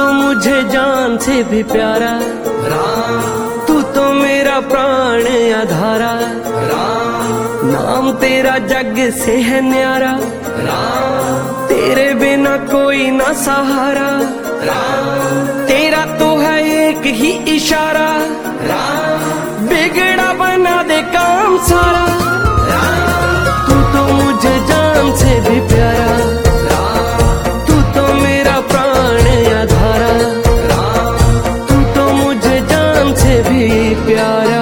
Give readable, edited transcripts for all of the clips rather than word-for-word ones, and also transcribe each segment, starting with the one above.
तो मुझे जान से भी प्यारा राम, तू तो मेरा प्राण आधारा राम, नाम तेरा जग से है न्यारा राम, तेरे बिना कोई ना सहारा राम, तेरा तो है एक ही इशारा राम, बिगड़ा बना दे काम सारा राम, तू तो मुझे जान से भी प्यारा राम, तू तो मेरा प्राण आधारा राम, तू तो मुझे जान से भी प्यारा।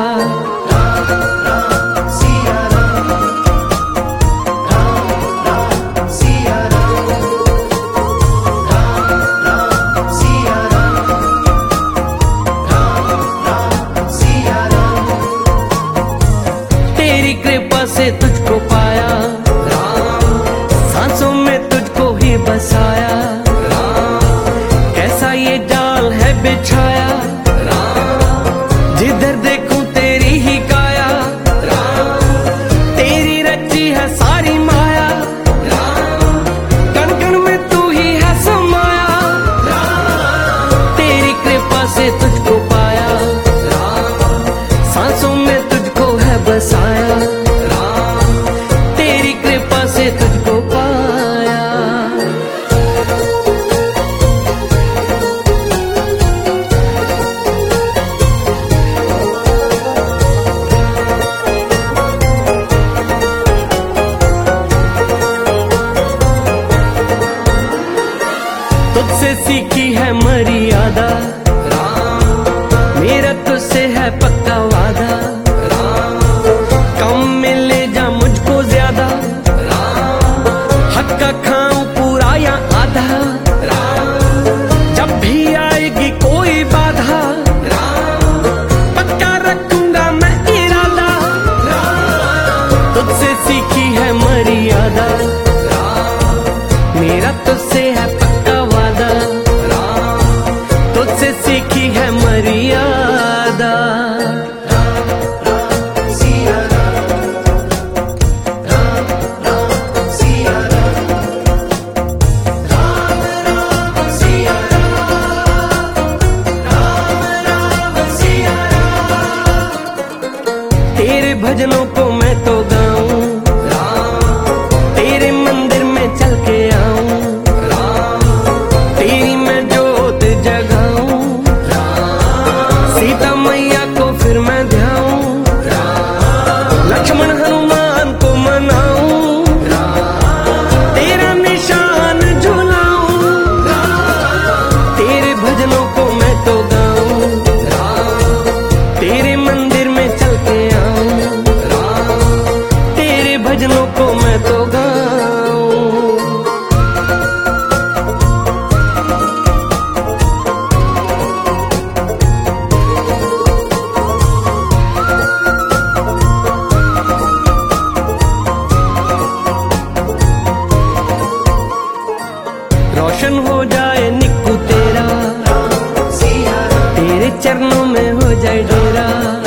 कृपा से तुझको पाया राम, सांसों में तुझको ही बसाया राम, कैसा ये जाल है बिछाया राम, जिधर देखूं तेरी ही काया राम, तेरी रची है सारी माया राम, कण कण में तू ही है समाया राम, तेरी कृपा से तुझको पाया राम, सांसों में तुझको है बसाया, तेरी कृपा से तुझको पाया। तुझसे सीखी है मर्यादा राम, मेरा तुझसे है पक्का वादा राम, कम मिले जा मुझको ज्यादा राम, हक का खाऊं पूरा या आधा राम, जब भी आएगी कोई बाधा राम, पक्का रखूंगा मैं इरादा राम, तुझसे सीखी है मर्यादा राम, मेरा तुझसे है पक्का वादा राम, तुझसे सीखी है मर्यादा। तेरे भजनों को मैं तो गाऊं राम, तेरे मंदिर में चल के आऊं राम, तेरी मैं जोत जगाऊं राम, सीता मैया को फिर मैं ध्याऊं राम, लक्ष्मण हनुमान को मनाऊं राम, तेरा निशान झुलाऊं राम, तेरे भजनों को मैं तो गाऊं राम, तेरे मंदिर में चल के भजनों को मैं तो गाऊं। रोशन हो जाए निक्कू तेरा, तेरे चरणों में हो जाए डेरा।